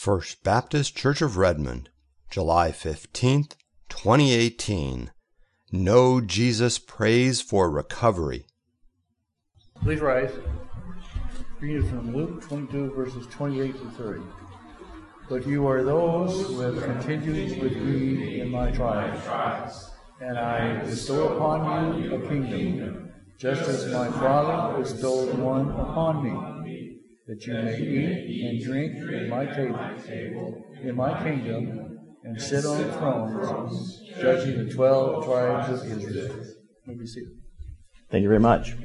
First Baptist Church of Redmond, July 15th, 2018. Know Jesus Prays for Recovery. Please rise. Reading from Luke 22, verses 28 to 30. But you are those who have continued with me in my trials, and I bestow upon you a kingdom, just as my Father bestowed one upon me, that you may eat and drink at my table, in my kingdom, and sit on thrones, judging the 12 tribes of Israel. May be seated. Thank you very much.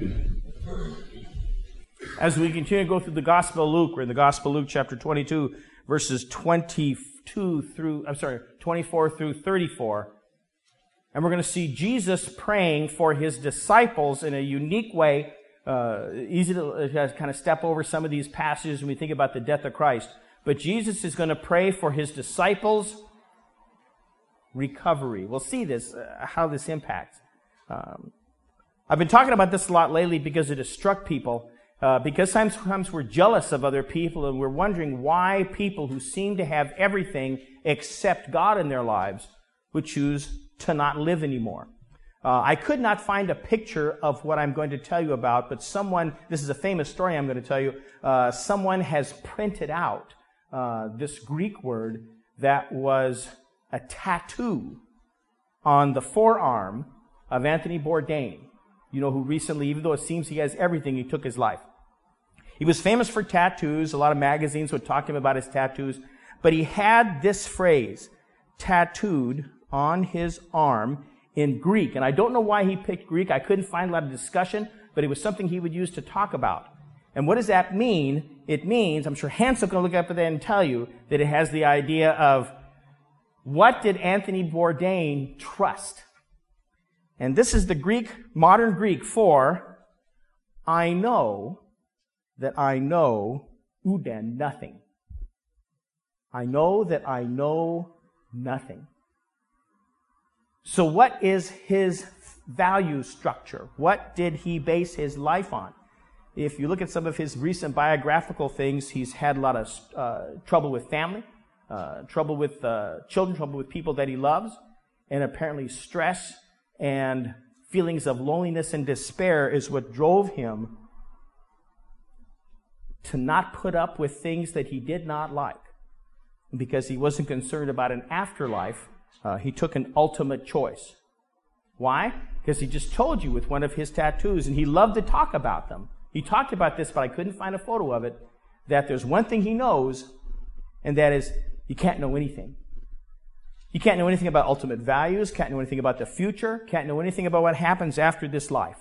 As we continue to go through the Gospel of Luke, we're in the Gospel of Luke chapter 22, verses 24 through 34. And we're going to see Jesus praying for his disciples in a unique way. Easy to kind of step over some of these passages when we think about the death of Christ. But Jesus is going to pray for his disciples' recovery. We'll see this, how this impacts. I've been talking about this a lot lately because it has struck people. Because sometimes we're jealous of other people and we're wondering why people who seem to have everything except God in their lives would choose to not live anymore. I could not find a picture of what I'm going to tell you about, but this is a famous story I'm going to tell you, someone has printed out this Greek word that was a tattoo on the forearm of Anthony Bourdain. You know, who recently, even though it seems he has everything, he took his life. He was famous for tattoos. A lot of magazines would talk to him about his tattoos. But he had this phrase tattooed on his arm in Greek. And I don't know why he picked Greek. I couldn't find a lot of discussion, but it was something he would use to talk about. And what does that mean? It means, I'm sure Hansel can look up at that and tell you, that it has the idea of what did Anthony Bourdain trust? And this is the Greek, modern Greek for, I know that I know Uden, nothing. I know that I know nothing. So what is his value structure? What did he base his life on? If you look at some of his recent biographical things, he's had a lot of trouble with family, trouble with children, trouble with people that he loves, and apparently stress and feelings of loneliness and despair is what drove him to not put up with things that he did not like. Because he wasn't concerned about an afterlife, he took an ultimate choice. Why? Because he just told you with one of his tattoos, and he loved to talk about them. He talked about this, but I couldn't find a photo of it, that there's one thing he knows, and that is, you can't know anything. You can't know anything about ultimate values, can't know anything about the future, can't know anything about what happens after this life.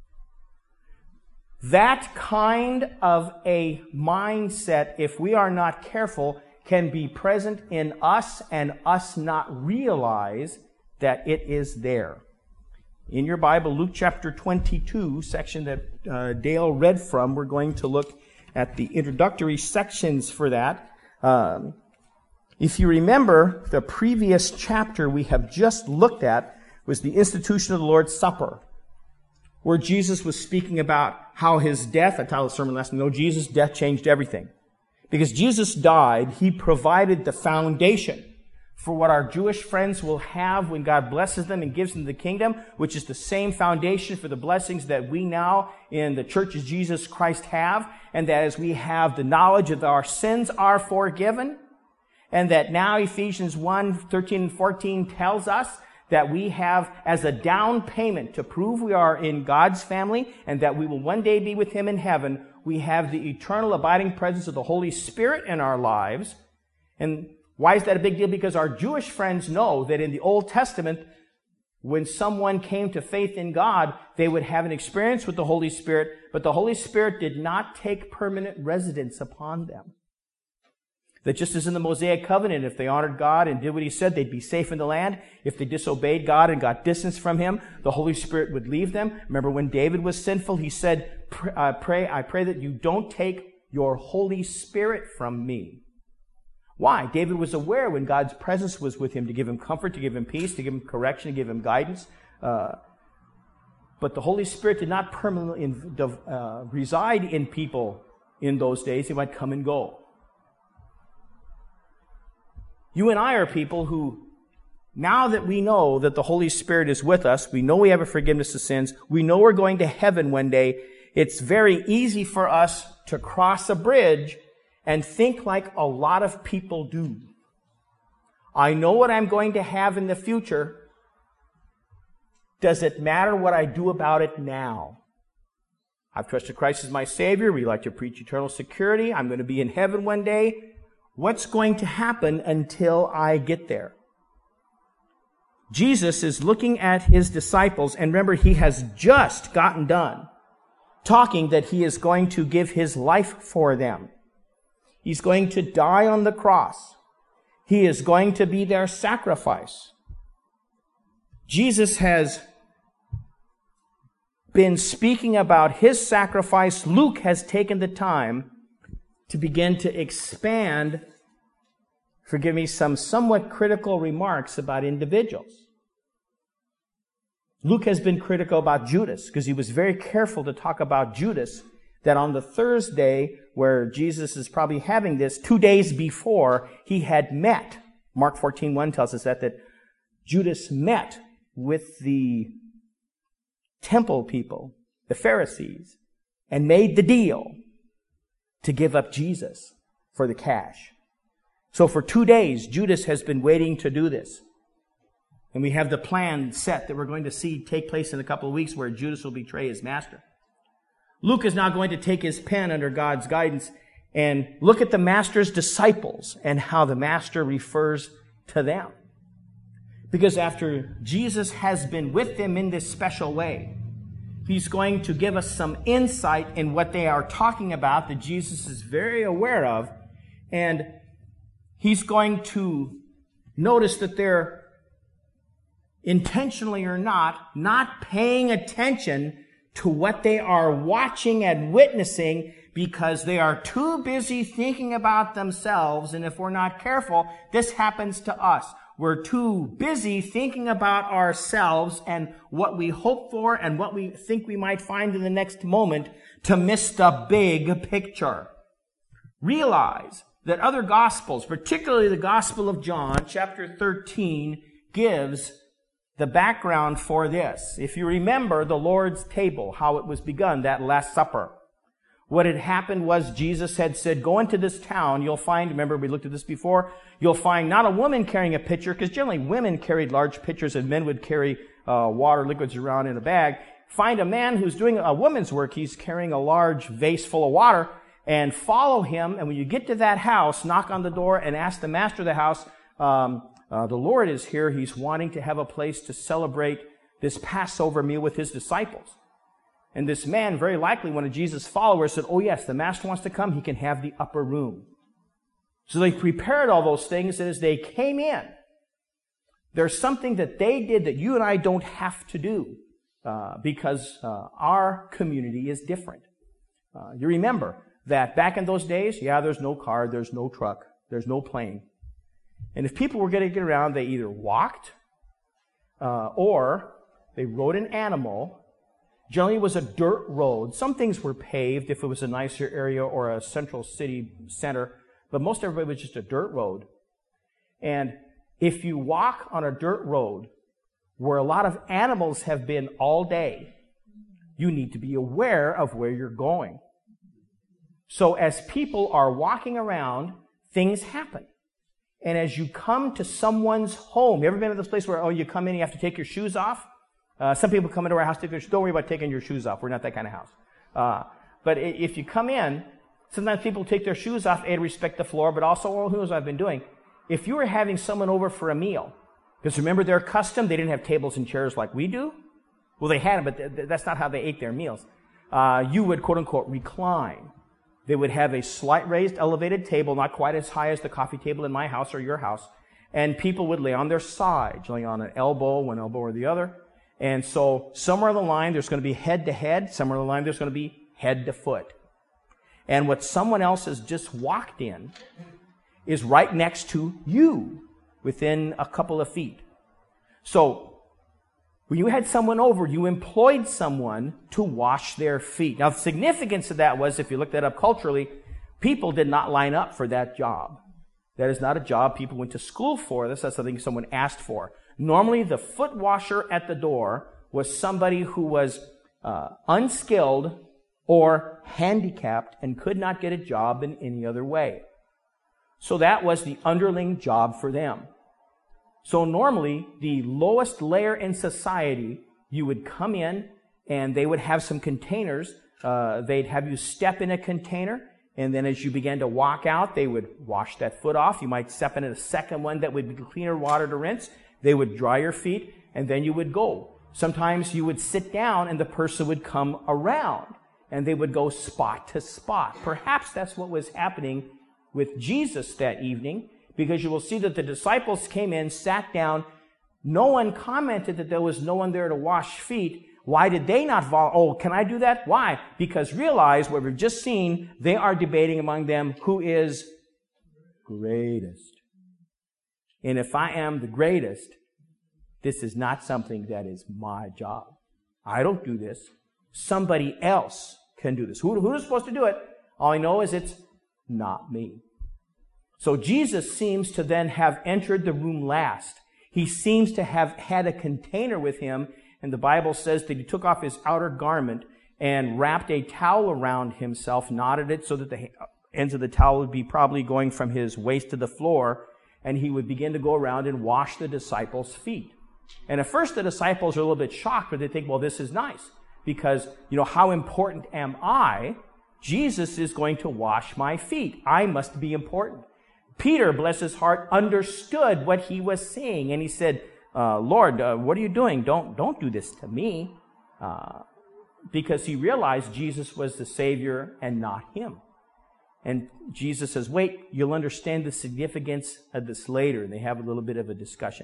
That kind of a mindset, if we are not careful, can be present in us and us not realize that it is there. In your Bible, Luke chapter 22, section that Dale read from, we're going to look at the introductory sections for that. If you remember, the previous chapter we have just looked at was the institution of the Lord's Supper, where Jesus was speaking about how his death, I titled the sermon last night, Jesus' death changed everything. Because Jesus died, he provided the foundation for what our Jewish friends will have when God blesses them and gives them the kingdom, which is the same foundation for the blessings that we now in the Church of Jesus Christ have, and that as we have the knowledge that our sins are forgiven, and that now Ephesians 1:13 and 14 tells us that we have as a down payment to prove we are in God's family and that we will one day be with him in heaven, we have the eternal abiding presence of the Holy Spirit in our lives. And why is that a big deal? Because our Jewish friends know that in the Old Testament, when someone came to faith in God, they would have an experience with the Holy Spirit, but the Holy Spirit did not take permanent residence upon them. That just as in the Mosaic covenant, if they honored God and did what he said, they'd be safe in the land. If they disobeyed God and got distance from him, the Holy Spirit would leave them. Remember when David was sinful, he said, I pray that you don't take your Holy Spirit from me. Why? David was aware when God's presence was with him to give him comfort, to give him peace, to give him correction, to give him guidance. But the Holy Spirit did not permanently reside in people in those days. He might come and go. You and I are people who, now that we know that the Holy Spirit is with us, we know we have a forgiveness of sins, we know we're going to heaven one day, it's very easy for us to cross a bridge and think like a lot of people do. I know what I'm going to have in the future. Does it matter what I do about it now? I've trusted Christ as my Savior. We like to preach eternal security. I'm going to be in heaven one day. What's going to happen until I get there? Jesus is looking at his disciples, and remember, he has just gotten done talking that he is going to give his life for them. He's going to die on the cross. He is going to be their sacrifice. Jesus has been speaking about his sacrifice. Luke has taken the time to begin to expand, forgive me, some somewhat critical remarks about individuals. Luke has been critical about Judas because he was very careful to talk about Judas, that on the Thursday where Jesus is probably having this, 2 days before, he had met. Mark 14:1 tells us that Judas met with the temple people, the Pharisees, and made the deal to give up Jesus for the cash. So for 2 days, Judas has been waiting to do this. And we have the plan set that we're going to see take place in a couple of weeks where Judas will betray his master. Luke is now going to take his pen under God's guidance and look at the master's disciples and how the master refers to them. Because after Jesus has been with them in this special way, he's going to give us some insight in what they are talking about that Jesus is very aware of. And he's going to notice that they're intentionally or not paying attention to what they are watching and witnessing because they are too busy thinking about themselves. And if we're not careful, this happens to us. We're too busy thinking about ourselves and what we hope for and what we think we might find in the next moment to miss the big picture. Realize that other Gospels, particularly the Gospel of John, chapter 13, gives the background for this. If you remember the Lord's table, how it was begun, that Last Supper. What had happened was Jesus had said, go into this town, you'll find, remember we looked at this before, you'll find not a woman carrying a pitcher, because generally women carried large pitchers and men would carry water, liquids around in a bag. Find a man who's doing a woman's work, he's carrying a large vase full of water, and follow him, and when you get to that house, knock on the door and ask the master of the house, the Lord is here, he's wanting to have a place to celebrate this Passover meal with his disciples. And this man, very likely one of Jesus' followers, said, oh yes, the master wants to come, he can have the upper room. So they prepared all those things, and as they came in, there's something that they did that you and I don't have to do because our community is different. You remember that back in those days, there's no car, there's no truck, there's no plane. And if people were going to get around, they either walked or they rode an animal. Generally, it was a dirt road. Some things were paved if it was a nicer area or a central city center, but most everybody was just a dirt road. And if you walk on a dirt road where a lot of animals have been all day, you need to be aware of where you're going. So as people are walking around, things happen. And as you come to someone's home, you ever been to this place where, you come in, you have to take your shoes off? Some people come into our house, don't worry about taking your shoes off. We're not that kind of house. But if you come in, sometimes people take their shoes off, to respect the floor, but also, who knows what I've been doing. If you were having someone over for a meal, because remember their custom, they didn't have tables and chairs like we do. Well, they had them, but that's not how they ate their meals. You would, quote unquote, recline. They would have a slight raised elevated table, not quite as high as the coffee table in my house or your house. And people would lay on their side, laying on an elbow, one elbow or the other. And so somewhere on the line, there's going to be head to head. Somewhere on the line, there's going to be head to foot. And what someone else has just walked in is right next to you, within a couple of feet. So when you had someone over, you employed someone to wash their feet. Now, the significance of that was, if you look that up culturally, people did not line up for that job. That is not a job people went to school for. That's something someone asked for. Normally, the foot washer at the door was somebody who was unskilled or handicapped and could not get a job in any other way. So that was the underling job for them. So normally, the lowest layer in society, you would come in and they would have some containers. They'd have you step in a container, and then as you began to walk out, they would wash that foot off. You might step into a second one that would be cleaner water to rinse. They would dry your feet, and then you would go. Sometimes you would sit down, and the person would come around, and they would go spot to spot. Perhaps that's what was happening with Jesus that evening, because you will see that the disciples came in, sat down. No one commented that there was no one there to wash feet. Why did they not oh, can I do that? Why? Because realize what we've just seen, they are debating among them who is greatest. And if I am the greatest, this is not something that is my job. I don't do this. Somebody else can do this. Who is supposed to do it? All I know is it's not me. So Jesus seems to then have entered the room last. He seems to have had a container with him, and the Bible says that he took off his outer garment and wrapped a towel around himself, knotted it so that the ends of the towel would be probably going from his waist to the floor, and he would begin to go around and wash the disciples' feet. And at first the disciples are a little bit shocked, but they think, well, this is nice, because, how important am I? Jesus is going to wash my feet. I must be important. Peter, bless his heart, understood what he was saying, and he said, Lord, what are you doing? Don't do this to me. Because he realized Jesus was the Savior and not him. And Jesus says, wait, you'll understand the significance of this later. And they have a little bit of a discussion.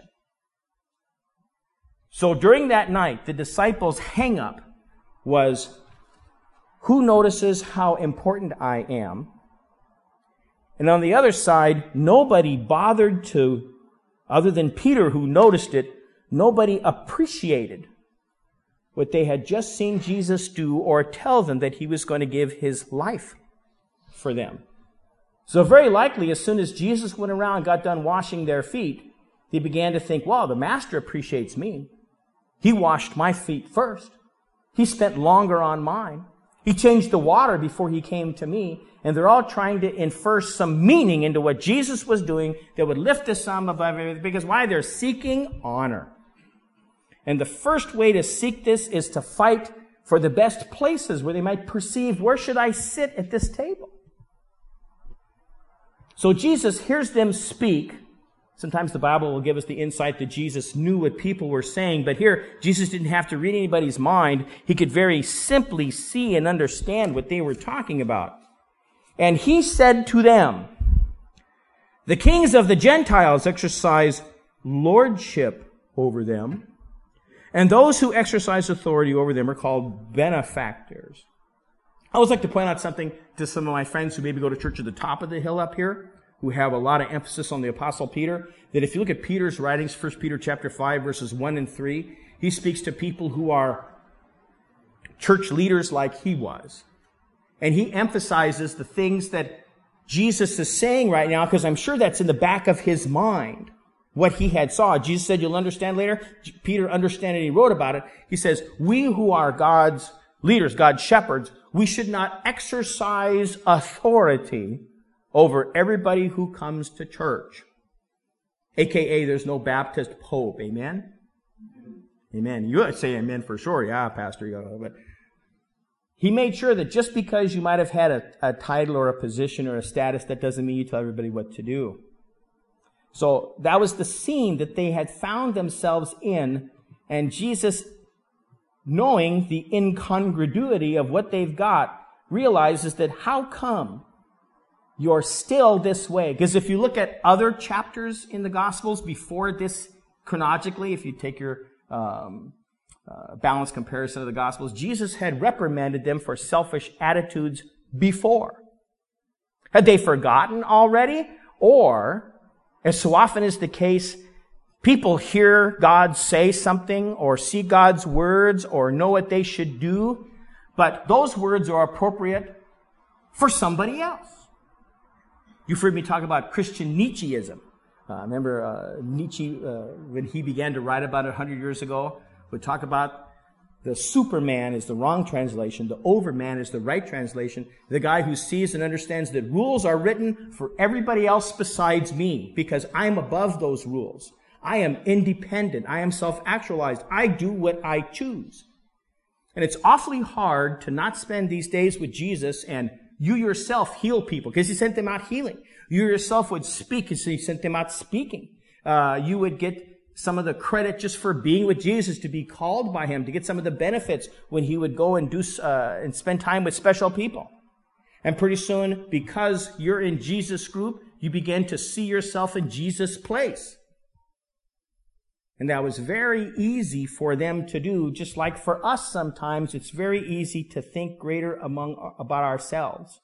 So during that night, the disciples' hang-up was, who notices how important I am? And on the other side, nobody bothered to, other than Peter who noticed it, nobody appreciated what they had just seen Jesus do or tell them that he was going to give his life for them. So very likely, as soon as Jesus went around and got done washing their feet, they began to think, wow, the master appreciates me. He washed my feet first. He spent longer on mine. He changed the water before he came to me. And they're all trying to infer some meaning into what Jesus was doing that would lift the sum above everything. Because why? They're seeking honor. And the first way to seek this is to fight for the best places where they might perceive, where should I sit at this table? So Jesus hears them speak. Sometimes the Bible will give us the insight that Jesus knew what people were saying, but here Jesus didn't have to read anybody's mind. He could very simply see and understand what they were talking about. And he said to them, the kings of the Gentiles exercise lordship over them, and those who exercise authority over them are called benefactors. I always like to point out something to some of my friends who maybe go to church at the top of the hill up here, who have a lot of emphasis on the Apostle Peter, that if you look at Peter's writings, 1 Peter chapter 5, verses 1 and 3, he speaks to people who are church leaders like he was. And he emphasizes the things that Jesus is saying right now, because I'm sure that's in the back of his mind, what he had saw. Jesus said, you'll understand later. Peter understood it, he wrote about it. He says, we who are God's leaders, God's shepherds, we should not exercise authority over everybody who comes to church. AKA, there's no Baptist Pope. Amen? Amen. You say amen for sure. Yeah, Pastor. But he made sure that just because you might have had a title or a position or a status, that doesn't mean you tell everybody what to do. So that was the scene that they had found themselves in, and Jesus, knowing the incongruity of what they've got, realizes that how come you're still this way? Because if you look at other chapters in the Gospels before this chronologically, if you take your balanced comparison of the Gospels, Jesus had reprimanded them for selfish attitudes before. Had they forgotten already? Or, as so often is the case, people hear God say something or see God's words or know what they should do, but those words are appropriate for somebody else. You've heard me talk about Christian Nietzscheism. Remember Nietzsche, when he began to write about it 100 years ago, would talk about the Superman is the wrong translation, the Overman is the right translation, the guy who sees and understands that rules are written for everybody else besides me, because I'm above those rules. I am independent. I am self-actualized. I do what I choose. And it's awfully hard to not spend these days with Jesus and you yourself heal people, because he sent them out healing. You yourself would speak, because he sent them out speaking. You would get some of the credit just for being with Jesus, to be called by him, to get some of the benefits when he would go and do and spend time with special people. And pretty soon, because you're in Jesus' group, you begin to see yourself in Jesus' place. And that was very easy for them to do, just like for us sometimes, it's very easy to think greater about ourselves.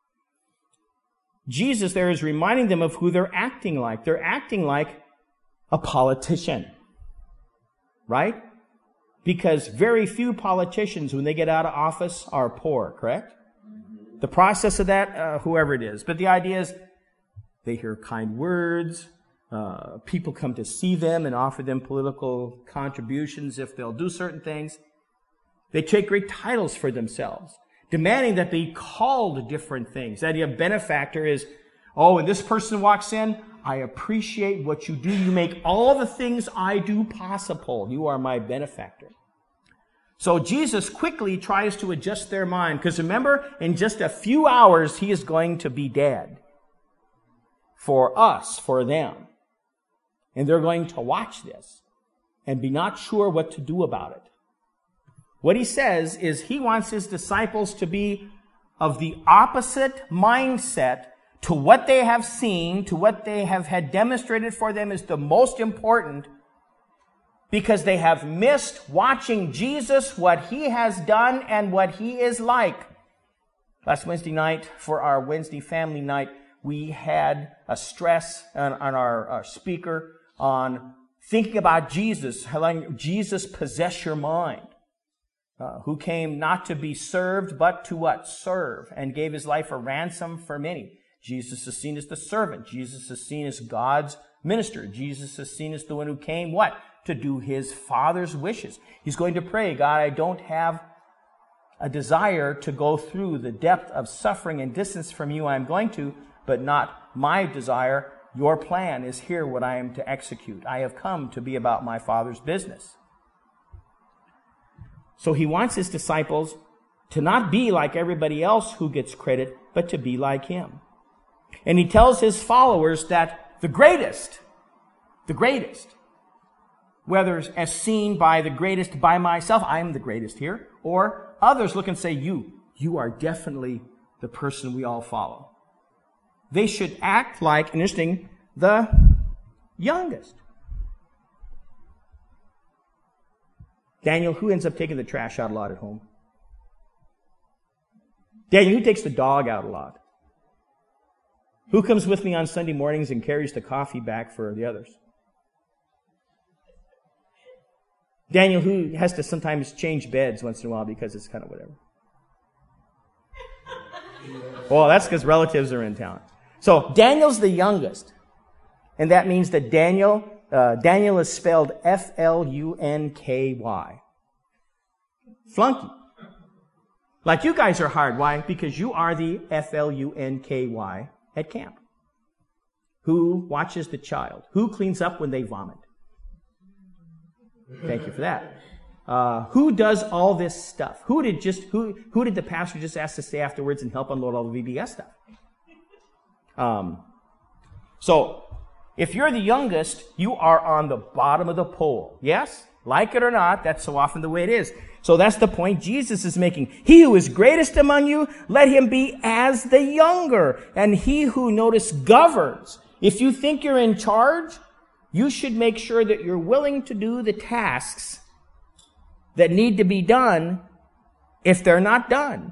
Jesus there is reminding them of who they're acting like. They're acting like a politician, right? Because very few politicians, when they get out of office, are poor, correct? The process of that, whoever it is. But the idea is they hear kind words. People come to see them and offer them political contributions if they'll do certain things. They take great titles for themselves, demanding that they be called different things. The idea of benefactor is, oh, when this person walks in, I appreciate what you do. You make all the things I do possible. You are my benefactor. So Jesus quickly tries to adjust their mind, because remember, in just a few hours, he is going to be dead. For us, for them. And they're going to watch this and be not sure what to do about it. What he says is he wants his disciples to be of the opposite mindset to what they have seen, to what they have had demonstrated for them is the most important, because they have missed watching Jesus, what he has done and what he is like. Last Wednesday night, for our Wednesday family night, we had a stress on our speaker on thinking about Jesus, how letting Jesus possess your mind, who came not to be served, but to what? Serve, and gave his life a ransom for many. Jesus is seen as the servant. Jesus is seen as God's minister. Jesus is seen as the one who came, what? To do his Father's wishes. He's going to pray, God, I don't have a desire to go through the depth of suffering and distance from you. I'm going to, but not my desire. Your plan is here, what I am to execute. I have come to be about my Father's business. So he wants his disciples to not be like everybody else who gets credit, but to be like him. And he tells his followers that the greatest, whether as seen by the greatest by myself, I am the greatest here, or others look and say, you are definitely the person we all follow. They should act like, interesting, the youngest. Daniel, who ends up taking the trash out a lot at home? Daniel, who takes the dog out a lot? Who comes with me on Sunday mornings and carries the coffee back for the others? Daniel, who has to sometimes change beds once in a while because it's kind of whatever. Well, that's because relatives are in town. So Daniel's the youngest. And that means that Daniel is spelled F-L-U-N-K-Y. Flunky. Like you guys are hard. Why? Because you are the F-L-U-N-K-Y at camp. Who watches the child? Who cleans up when they vomit? Thank you for that. Who does all this stuff? Who did the pastor just ask to stay afterwards and help unload all the VBS stuff? So, if you're the youngest, you are on the bottom of the pole. Yes? Like it or not, that's so often the way it is. So that's the point Jesus is making. He who is greatest among you, let him be as the younger. And he who, notice, governs. If you think you're in charge, you should make sure that you're willing to do the tasks that need to be done if they're not done.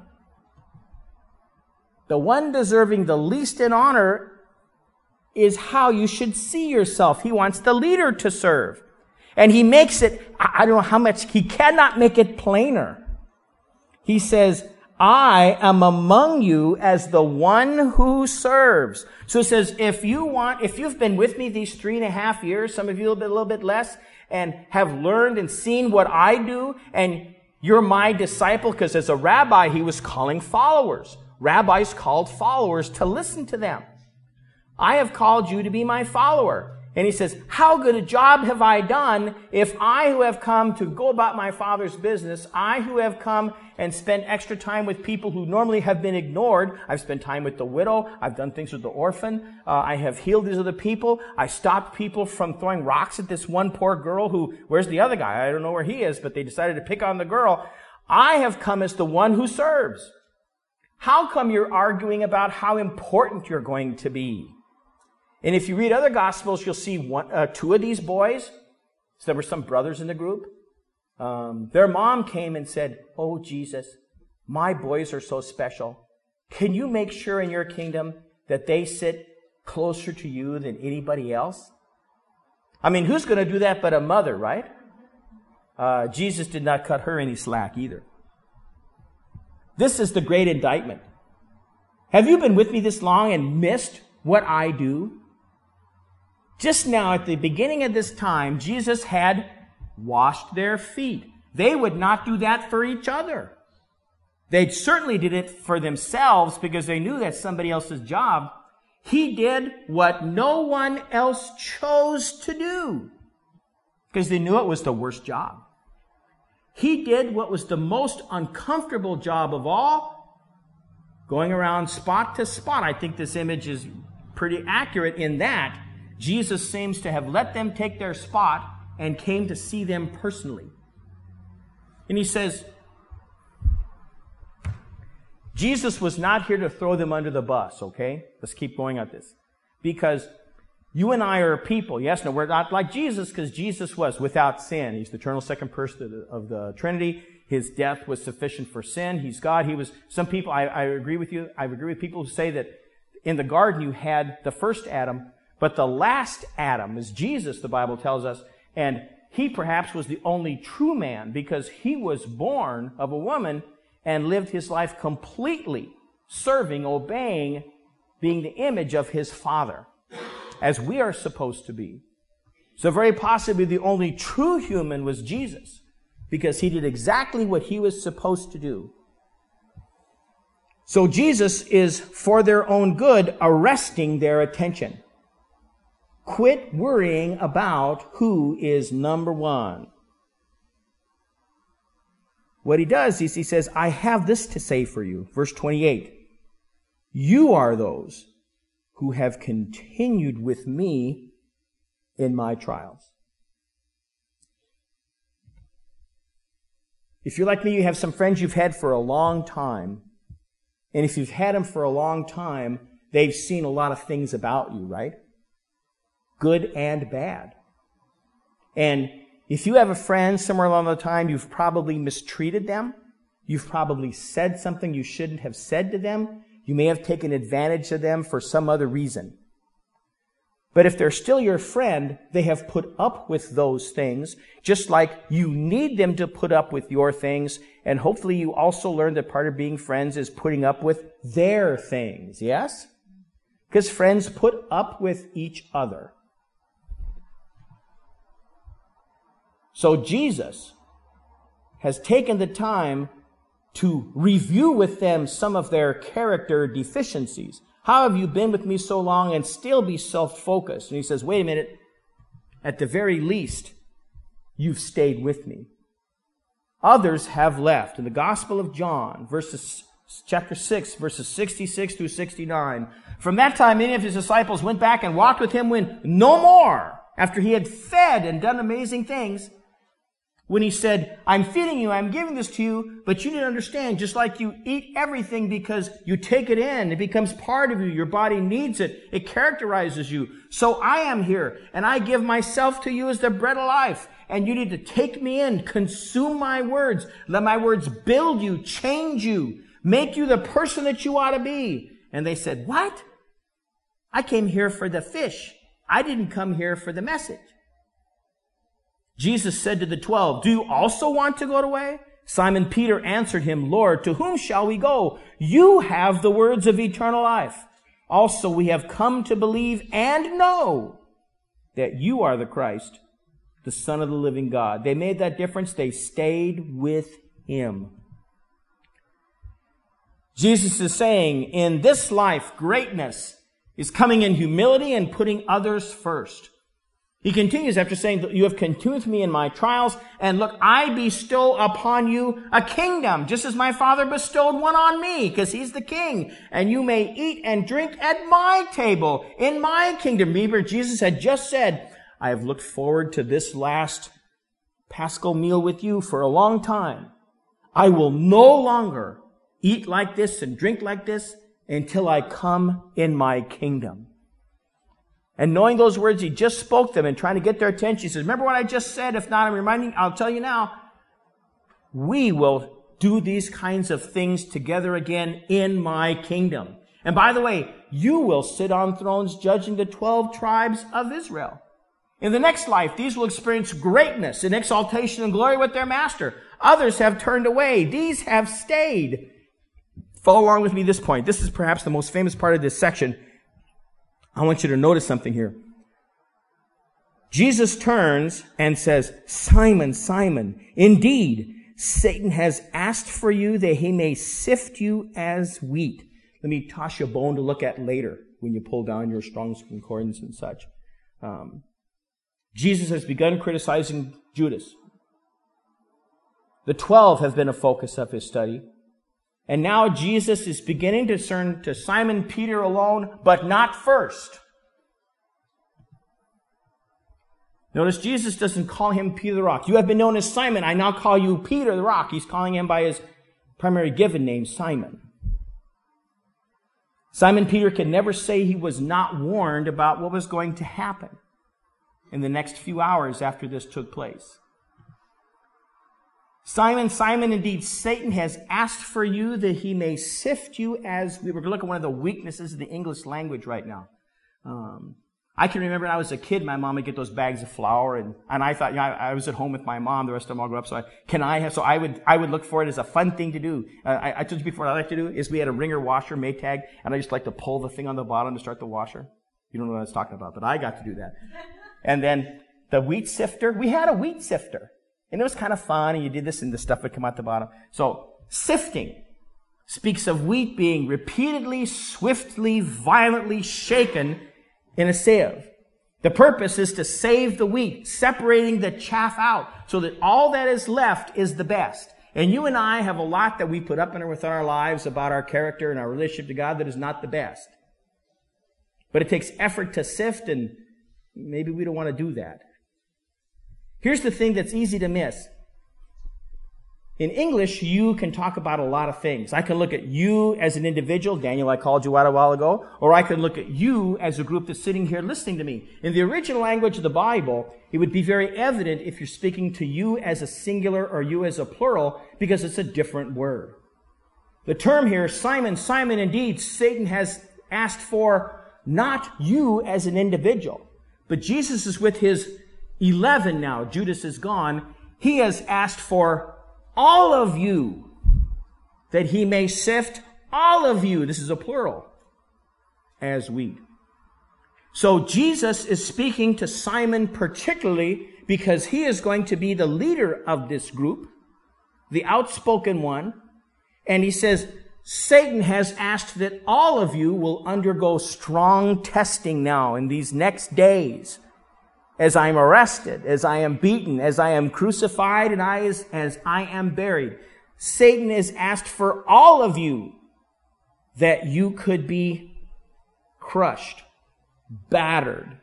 The one deserving the least in honor is how you should see yourself. He wants the leader to serve. And he makes it, I don't know how much, he cannot make it plainer. He says, I am among you as the one who serves. So it says, if you've been with me these 3.5 years, some of you a little bit less, and have learned and seen what I do, and you're my disciple, because as a rabbi, he was calling followers. Rabbis called followers to listen to them. I have called you to be my follower. And he says, how good a job have I done if I who have come to go about my Father's business, I who have come and spent extra time with people who normally have been ignored. I've spent time with the widow. I've done things with the orphan. I have healed these other people. I stopped people from throwing rocks at this one poor girl where's the other guy? I don't know where he is, but they decided to pick on the girl. I have come as the one who serves. How come you're arguing about how important you're going to be? And if you read other Gospels, you'll see two of these boys. So there were some brothers in the group. Their mom came and said, oh, Jesus, my boys are so special. Can you make sure in your kingdom that they sit closer to you than anybody else? I mean, who's going to do that but a mother, right? Jesus did not cut her any slack either. This is the great indictment. Have you been with me this long and missed what I do? Just now, at the beginning of this time, Jesus had washed their feet. They would not do that for each other. They certainly did it for themselves because they knew that's somebody else's job. He did what no one else chose to do because they knew it was the worst job. He did what was the most uncomfortable job of all, going around spot to spot. I think this image is pretty accurate in that Jesus seems to have let them take their spot and came to see them personally. And he says, Jesus was not here to throw them under the bus, okay? Let's keep going at this. Because you and I are people. Yes, no, we're not like Jesus because Jesus was without sin. He's the eternal second person of the Trinity. His death was sufficient for sin. He's God. Some people, I agree with you. I agree with people who say that in the garden you had the first Adam, but the last Adam is Jesus, the Bible tells us, and he perhaps was the only true man because he was born of a woman and lived his life completely serving, obeying, being the image of his Father, as we are supposed to be. So very possibly the only true human was Jesus because he did exactly what he was supposed to do. So Jesus is, for their own good, arresting their attention. Quit worrying about who is number one. What he does is he says, I have this to say for you. Verse 28. You are those who have continued with me in my trials. If you're like me, you have some friends you've had for a long time. And if you've had them for a long time, they've seen a lot of things about you, right? Good and bad. And if you have a friend somewhere along the time, you've probably mistreated them. You've probably said something you shouldn't have said to them. You may have taken advantage of them for some other reason. But if they're still your friend, they have put up with those things, just like you need them to put up with your things. And hopefully you also learn that part of being friends is putting up with their things, yes? Because friends put up with each other. So Jesus has taken the time to review with them some of their character deficiencies. How have you been with me so long and still be self-focused? And he says, wait a minute, at the very least, you've stayed with me. Others have left. In the Gospel of John, chapter 6, verses 66 through 69, from that time many of his disciples went back and walked with him when no more, after he had fed and done amazing things, when he said, I'm feeding you, I'm giving this to you, but you need to understand, just like you eat everything because you take it in, it becomes part of you, your body needs it, it characterizes you. So I am here, and I give myself to you as the bread of life, and you need to take me in, consume my words, let my words build you, change you, make you the person that you ought to be. And they said, what? I came here for the fish. I didn't come here for the message. Jesus said to the 12, do you also want to go away? Simon Peter answered him, Lord, to whom shall we go? You have the words of eternal life. Also we have come to believe and know that you are the Christ, the Son of the living God. They made that difference. They stayed with him. Jesus is saying, in this life, greatness is coming in humility and putting others first. He continues after saying, you have continued with me in my trials, and look, I bestow upon you a kingdom, just as my Father bestowed one on me, because he's the king. And you may eat and drink at my table, in my kingdom. Remember, Jesus had just said, I have looked forward to this last Paschal meal with you for a long time. I will no longer eat like this and drink like this until I come in my kingdom. And knowing those words, he just spoke them and trying to get their attention. He says, remember what I just said? If not, I'll tell you now. We will do these kinds of things together again in my kingdom. And by the way, you will sit on thrones judging the 12 tribes of Israel. In the next life, these will experience greatness and exaltation and glory with their master. Others have turned away. These have stayed. Follow along with me this point. This is perhaps the most famous part of this section. I want you to notice something here. Jesus turns and says, Simon, Simon, indeed, Satan has asked for you that he may sift you as wheat. Let me toss you a bone to look at later when you pull down your Strong's Concordance and such. Jesus has begun criticizing Judas. The 12 have been a focus of his study. And now Jesus is beginning to turn to Simon Peter alone, but not first. Notice Jesus doesn't call him Peter the Rock. You have been known as Simon. I now call you Peter the Rock. He's calling him by his primary given name, Simon. Simon Peter can never say he was not warned about what was going to happen in the next few hours after this took place. Simon, Simon, indeed, Satan has asked for you that he may sift you as we were going to look at one of the weaknesses of the English language right now. I can remember when I was a kid, my mom would get those bags of flour, and I thought, I was at home with my mom, the rest of them all grew up, so I would look for it as a fun thing to do. I told you before, what I like to do is we had a Ringer washer, Maytag, and I just like to pull the thing on the bottom to start the washer. You don't know what I was talking about, but I got to do that. And then the wheat sifter, we had a wheat sifter. And it was kind of fun, and you did this, and the stuff would come out the bottom. So, sifting speaks of wheat being repeatedly, swiftly, violently shaken in a sieve. The purpose is to save the wheat, separating the chaff out, so that all that is left is the best. And you and I have a lot that we put up within our lives about our character and our relationship to God that is not the best. But it takes effort to sift, and maybe we don't want to do that. Here's the thing that's easy to miss. In English, you can talk about a lot of things. I can look at you as an individual. Daniel, I called you out a while ago. Or I can look at you as a group that's sitting here listening to me. In the original language of the Bible, it would be very evident if you're speaking to you as a singular or you as a plural, because it's a different word. The term here, Simon, Simon, indeed, Satan has asked for not you as an individual. But Jesus is with his 11 now. Judas is gone. He has asked for all of you, that he may sift all of you, this is a plural, as wheat. So Jesus is speaking to Simon particularly because he is going to be the leader of this group, the outspoken one. And he says, Satan has asked that all of you will undergo strong testing now in these next days, as I am arrested, as I am beaten, as I am crucified, and as I am buried. Satan has asked for all of you that you could be crushed, battered,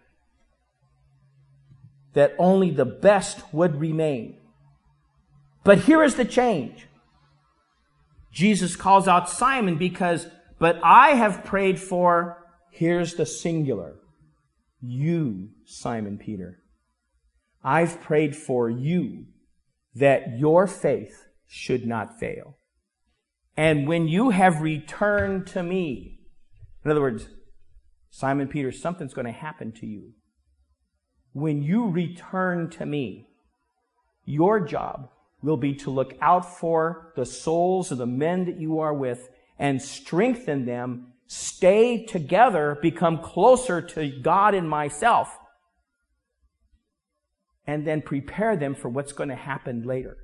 that only the best would remain. But here is the change. Jesus calls out Simon because, but I have prayed for, here's the singular, you, Simon Peter. I've prayed for you that your faith should not fail. And when you have returned to me, in other words, Simon Peter, something's going to happen to you. When you return to me, your job will be to look out for the souls of the men that you are with and strengthen them, stay together, become closer to God and myself, and then prepare them for what's going to happen later.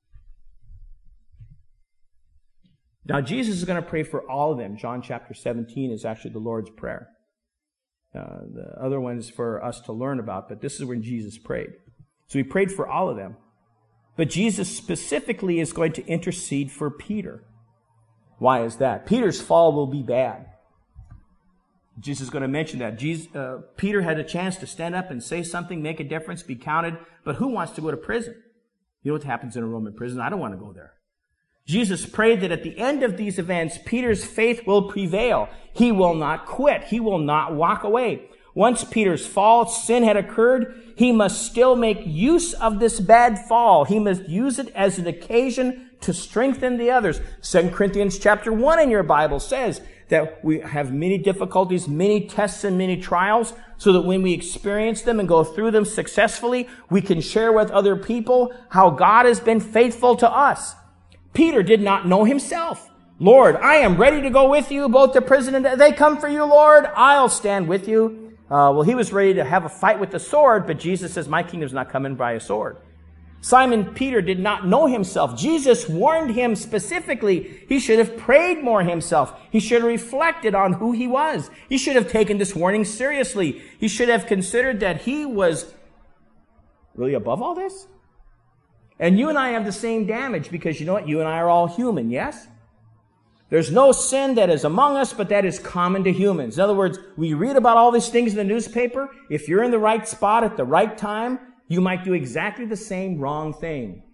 Now, Jesus is going to pray for all of them. John chapter 17 is actually the Lord's Prayer. The other one is for us to learn about, but this is when Jesus prayed. So he prayed for all of them. But Jesus specifically is going to intercede for Peter. Why is that? Peter's fall will be bad. Jesus is going to mention that. Peter had a chance to stand up and say something, make a difference, be counted, but who wants to go to prison? You know what happens in a Roman prison? I don't want to go there. Jesus prayed that at the end of these events, Peter's faith will prevail. He will not quit. He will not walk away. Once Peter's fall, sin had occurred, he must still make use of this bad fall. He must use it as an occasion to strengthen the others. 2 Corinthians chapter 1 in your Bible says that we have many difficulties, many tests, and many trials, so that when we experience them and go through them successfully, we can share with other people how God has been faithful to us. Peter did not know himself. Lord, I am ready to go with you, both to prison and they come for you, Lord, I'll stand with you. He was ready to have a fight with the sword, but Jesus says, my kingdom's not coming by a sword. Simon Peter did not know himself. Jesus warned him specifically. He should have prayed more himself. He should have reflected on who he was. He should have taken this warning seriously. He should have considered that he was really above all this. And you and I have the same damage because you know what? You and I are all human, yes? There's no sin that is among us, but that is common to humans. In other words, we read about all these things in the newspaper. If you're in the right spot at the right time, you might do exactly the same wrong thing.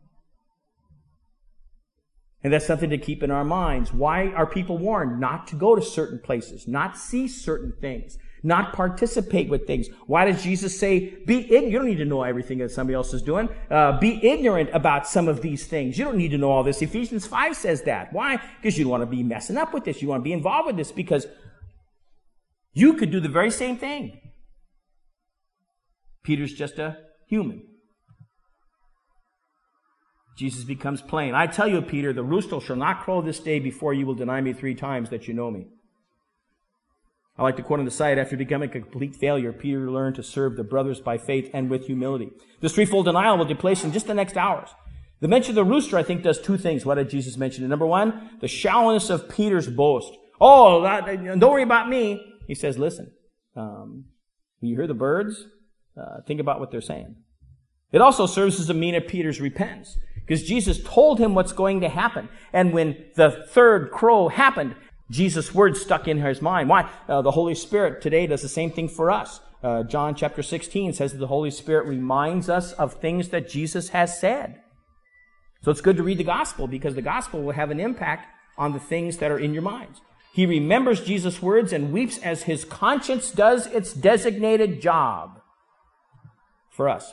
And that's something to keep in our minds. Why are people warned not to go to certain places, not see certain things, not participate with things? Why does Jesus say, be ignorant? You don't need to know everything that somebody else is doing. Be ignorant about some of these things. You don't need to know all this. Ephesians 5 says that. Why? Because you don't want to be messing up with this. You want to be involved with this because you could do the very same thing. Peter's just a human. Jesus becomes plain. I tell you, Peter, the rooster shall not crow this day before you will deny me 3 times that you know me. I like to quote on the side, after becoming a complete failure, Peter learned to serve the brothers by faith and with humility. This threefold denial will take place in just the next hours. The mention of the rooster, I think, does 2 things. What did Jesus mention? Number 1, the shallowness of Peter's boast. Oh, don't worry about me. He says, listen, when you hear the birds, think about what they're saying. It also serves as a mean of Peter's repentance, because Jesus told him what's going to happen. And when the 3rd crow happened, Jesus' words stuck in his mind. Why? The Holy Spirit today does the same thing for us. John chapter 16 says that the Holy Spirit reminds us of things that Jesus has said. So it's good to read the gospel, because the gospel will have an impact on the things that are in your minds. He remembers Jesus' words and weeps as his conscience does its designated job for us.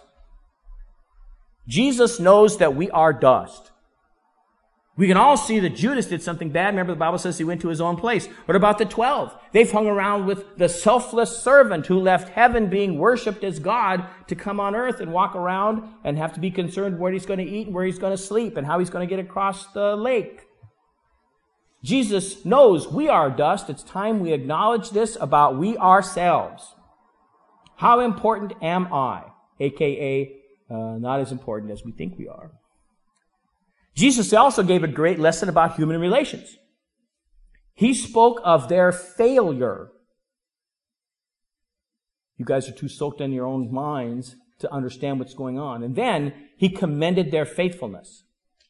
Jesus knows that we are dust. We can all see that Judas did something bad. Remember, the Bible says he went to his own place. What about the 12? They've hung around with the selfless servant who left heaven being worshipped as God to come on earth and walk around and have to be concerned where he's going to eat and where he's going to sleep and how he's going to get across the lake. Jesus knows we are dust. It's time we acknowledge this about we ourselves. How important am I? AKA, not as important as we think we are. Jesus also gave a great lesson about human relations. He spoke of their failure. You guys are too soaked in your own minds to understand what's going on. And then he commended their faithfulness.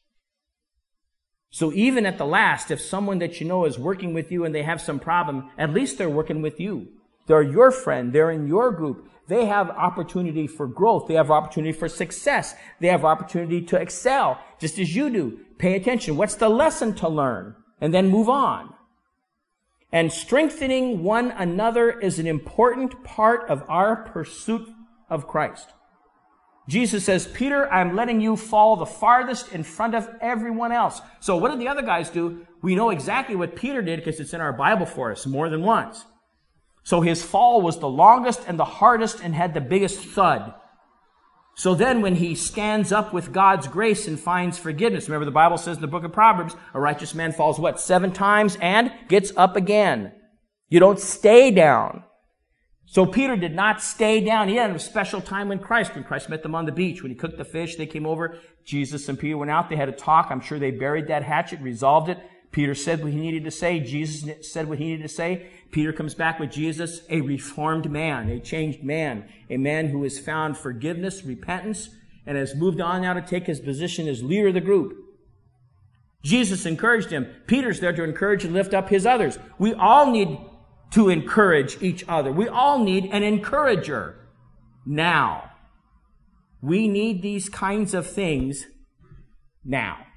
So even at the last, if someone that you know is working with you and they have some problem, at least they're working with you. They're your friend. They're in your group. They have opportunity for growth. They have opportunity for success. They have opportunity to excel, just as you do. Pay attention. What's the lesson to learn? And then move on. And strengthening one another is an important part of our pursuit of Christ. Jesus says, Peter, I'm letting you fall the farthest in front of everyone else. So what did the other guys do? We know exactly what Peter did because it's in our Bible for us more than once. So his fall was the longest and the hardest and had the biggest thud. So then when he stands up with God's grace and finds forgiveness, remember the Bible says in the book of Proverbs, a righteous man falls what? 7 times and gets up again. You don't stay down. So Peter did not stay down. He had a special time when Christ met them on the beach. When he cooked the fish, they came over. Jesus and Peter went out. They had a talk. I'm sure they buried that hatchet, resolved it. Peter said what he needed to say. Jesus said what he needed to say. Peter comes back with Jesus, a reformed man, a changed man, a man who has found forgiveness, repentance, and has moved on now to take his position as leader of the group. Jesus encouraged him. Peter's there to encourage and lift up his others. We all need to encourage each other. We all need an encourager now. We need these kinds of things now.